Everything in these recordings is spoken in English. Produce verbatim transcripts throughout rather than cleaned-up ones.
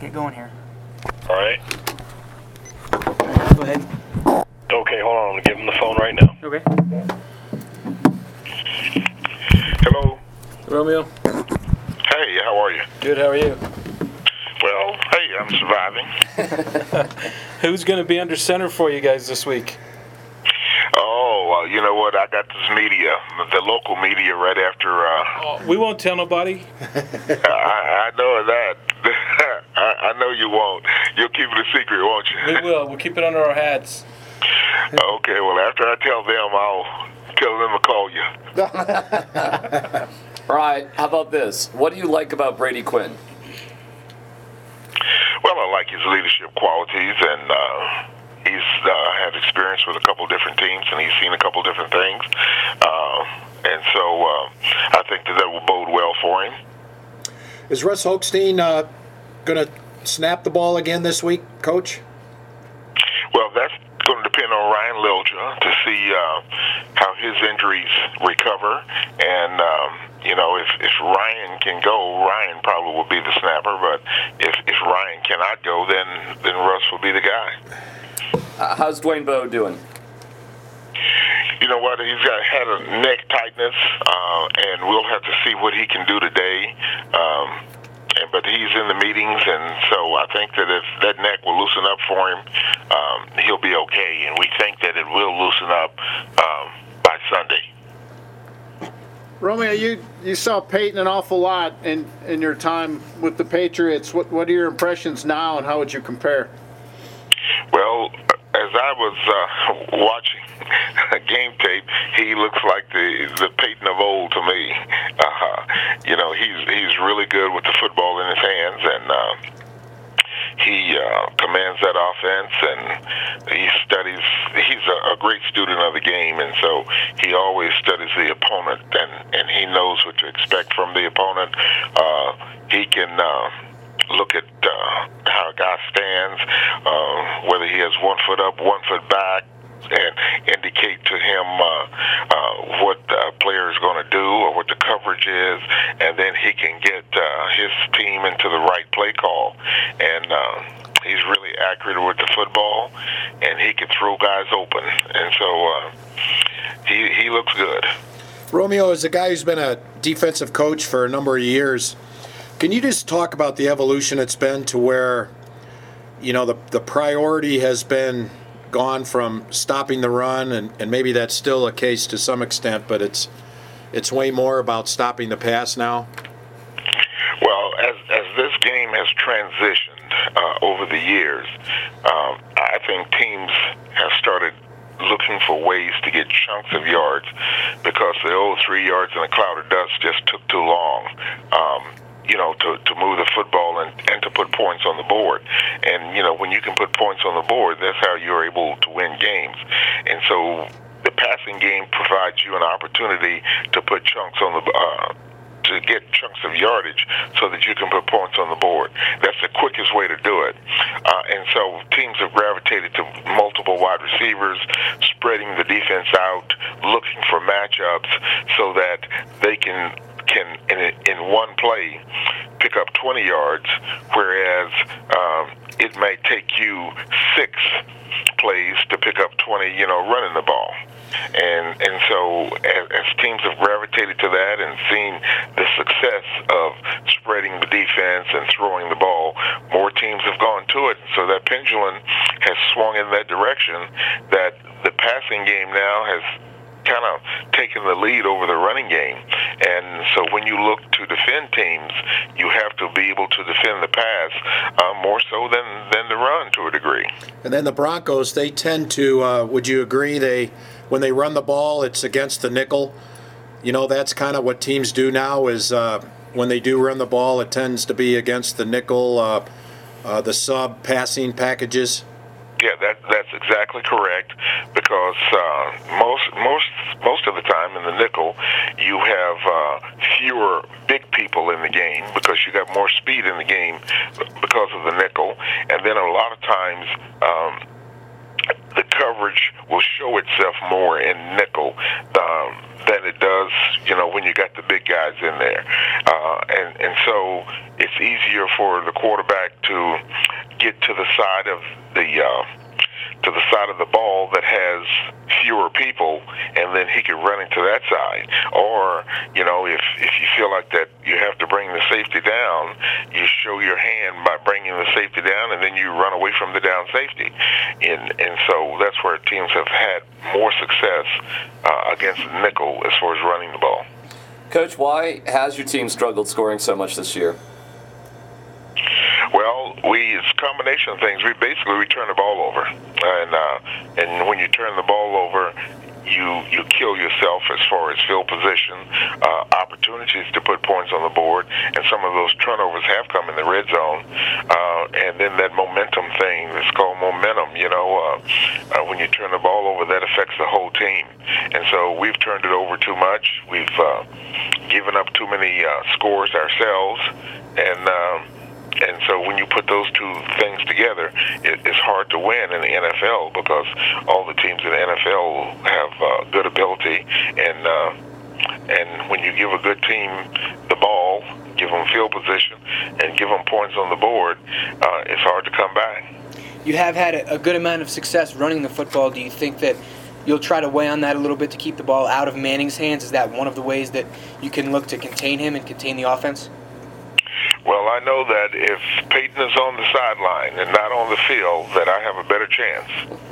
get going here. All right. Go ahead. Okay, hold on. I'm going to give him the phone right now. Okay. Hello. Romeo. Hey, how are you? Good, how are you? Well, hey, I'm surviving. Who's going to be under center for you guys this week? Oh, well, you know what? I got this media, the local media, right after. Uh, Oh, we won't tell nobody. I, I know that. I, I know you won't. You'll keep it a secret, won't you? We will. We'll keep it under our hats. Okay, well, after I tell them, I'll tell them to call you. All right, how about this? What do you like about Brady Quinn? Well, I like his leadership qualities, and uh, he's uh, had experience with a couple different teams, and he's seen a couple different things. Uh, and so uh, I think that that will bode well for him. Is Russ Hochstein uh, going to snap the ball again this week, Coach? Well, that's going to depend on Ryan Lilja to see uh, how his injuries recover. And, um, you know, if, if Ryan can go, Ryan probably will be the snapper. But if, if Ryan cannot go, then, then Russ will be the guy. Uh, how's Dwayne Bowe doing? You know what? He's got had a neck tightness, uh, and we'll have to see what he can do today. Um, and, but he's in the meetings, and so I think that if that neck will loosen up for him, um, he'll be okay. And we think that it will loosen up um, by Sunday. Romeo, you, you saw Peyton an awful lot in, in your time with the Patriots. What what are your impressions now, and how would you compare? Well, as I was uh, watching game tape, he looks like the the Peyton of old to me. Uh, you know, he's he's really good with the football in his hands, and uh, he uh, commands that offense, and he studies. He's a, a great student of the game, and so he always studies the opponent, and, and he knows what to expect from the opponent. Uh, he can uh, look at uh, how a guy stands, uh, whether he has one foot up, one foot back, and indicate to him uh, uh, what the player is going to do or what the coverage is, and then he can get uh, his team into the right play call. And uh, he's really accurate with the football, and he can throw guys open. And so uh, he he looks good. Romeo, as a guy who's been a defensive coach for a number of years, can you just talk about the evolution it's been to where, you know, the the priority has been gone from stopping the run, and, and maybe that's still a case to some extent, but it's it's way more about stopping the pass now? Well, as as this game has transitioned uh, over the years, um, I think teams have started looking for ways to get chunks of yards because the old three yards in a cloud of dust just took too long. Um, you know, to, to move the football and, and to put points on the board. And, you know, when you can put points on the board, that's how you're able to win games. And so the passing game provides you an opportunity to put chunks on the uh, to get chunks of yardage so that you can put points on the board. That's the quickest way to do it. Uh, and so teams have gravitated to multiple wide receivers, spreading the defense out, looking for matchups so that they can can in, in one play pick up twenty yards, whereas um, it may take you six plays to pick up twenty, you know, running the ball. And and so as, as teams have gravitated to that and seen the success of spreading the defense and throwing the ball, more teams have gone to it. So that pendulum has swung in that direction, that the passing game now has kind of taken the lead over the running game. And so when you look to defend teams, you have to be able to defend the pass uh, more so than, than the run to a degree. And then the Broncos, they tend to, uh, would you agree, they when they run the ball, it's against the nickel? You know, that's kind of what teams do now is uh, when they do run the ball, it tends to be against the nickel, uh, uh, the sub passing packages. Yeah, that that's exactly correct, because uh, most most most of the time in the nickel, you have uh, fewer big people in the game because you got more speed in the game because of the nickel, and then a lot of times um, the coverage will show itself more in nickel um, than it does, you know, when you got the big guys in there, uh, and and so it's easier for the quarterback to to the side of the uh, to the side of the ball that has fewer people, and then he could run into that side. Or, you know, if if you feel like that you have to bring the safety down, you show your hand by bringing the safety down, and then you run away from the down safety. And and so that's where teams have had more success uh, against nickel as far as running the ball. Coach, why has your team struggled scoring so much this year? Well, we it's a combination of things. We basically we turn the ball over, and uh, and when you turn the ball over, you you kill yourself as far as field position, uh, opportunities to put points on the board, and some of those turnovers have come in the red zone. Uh, and then that momentum thing, it's called momentum. You know, uh, uh, when you turn the ball over, that affects the whole team. And so we've turned it over too much. We've uh, given up too many uh, scores ourselves, and. Um, And so when you put those two things together, it, it's hard to win in the N F L because all the teams in the N F L have uh, good ability, and uh, and when you give a good team the ball, give them field position, and give them points on the board, uh, it's hard to come back. You have had a, a good amount of success running the football. Do you think that you'll try to weigh on that a little bit to keep the ball out of Manning's hands? Is that one of the ways that you can look to contain him and contain the offense? Well, I know that if Peyton is on the sideline and not on the field, that I have a better chance.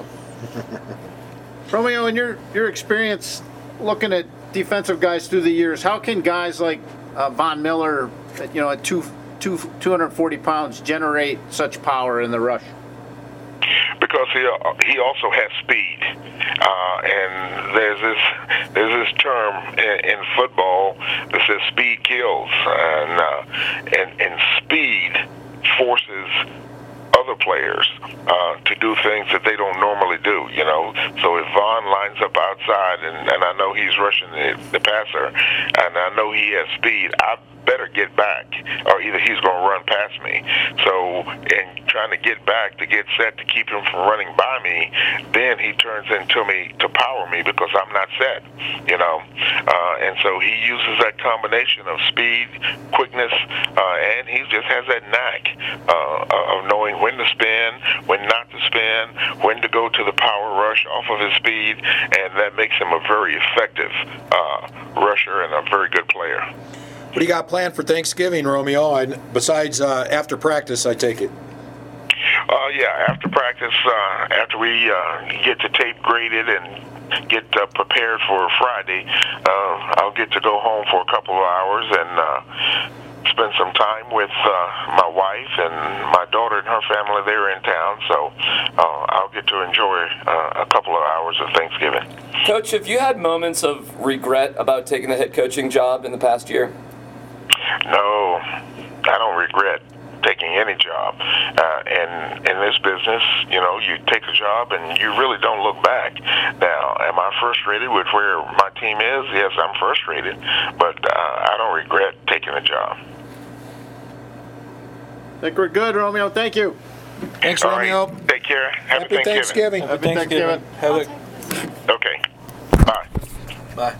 Romeo, in your, your experience looking at defensive guys through the years, how can guys like uh, Von Miller, you know, at two, two, two hundred forty pounds, generate such power in the rush? Because he he also has speed, uh, and there's this there's this term in, in football that says speed kills, and uh, and and speed forces other players uh, to do things that they don't normally do. You know, so if Vaughn lines up outside, and, and I know he's rushing the, the passer, and I know he has speed, I better get back, or either he's going to run past me. So, in trying to get back to get set to keep him from running by me, then he turns into me to power me because I'm not set, you know. Uh, and so he uses that combination of speed, quickness, uh, and he just has that knack uh, of knowing when to spin, when not to spin, when to go to the power rush off of his speed, and that makes him a very effective uh, rusher and a very good player. What do you got planned for Thanksgiving, Romeo? And besides uh, after practice, I take it. Uh, yeah, after practice, uh, after we uh, get the tape graded and get uh, prepared for Friday, uh, I'll get to go home for a couple of hours and uh, spend some time with uh, my wife and my daughter and her family. They're in town, so uh, I'll get to enjoy uh, a couple of hours of Thanksgiving. Coach, have you had moments of regret about taking the head coaching job in the past year? No, I don't regret taking any job. Uh, and in this business, you know, you take a job and you really don't look back. Now, am I frustrated with where my team is? Yes, I'm frustrated, but uh, I don't regret taking a job. I think we're good, Romeo. Thank you. Thanks, All Romeo. right, take care. Happy, Happy Thanksgiving. Happy Thanksgiving. Have a Okay.